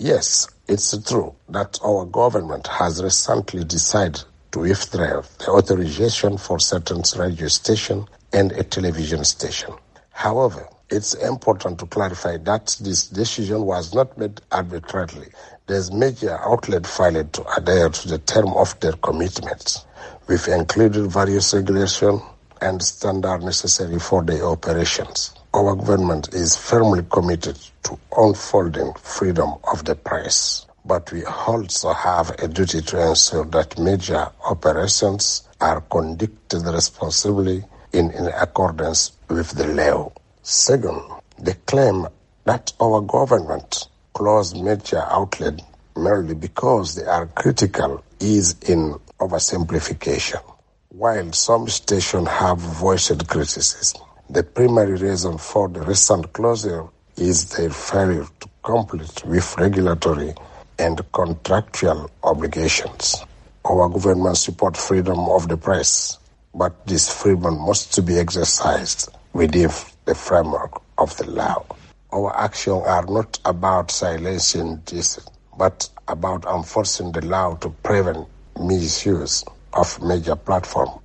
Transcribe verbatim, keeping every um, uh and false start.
Yes, it's true that our government has recently decided to withdraw the authorization for certain radio station and a television station. However, it's important to clarify that this decision was not made arbitrarily. There's major outlet filed to adhere to the term of their commitments. We've included various regulations and standards necessary for their operations. Our government is firmly committed to unfolding freedom of the press, but we also have a duty to ensure that media operations are conducted responsibly in, in accordance with the law. Second, the claim that our government closed media outlets merely because they are critical is in oversimplification. While some stations have voiced criticism, the primary reason for the recent closure is their failure to comply with regulatory and contractual obligations. Our government supports freedom of the press, but this freedom must be exercised within the framework of the law. Our actions are not about silencing this, but about enforcing the law to prevent misuse of major platforms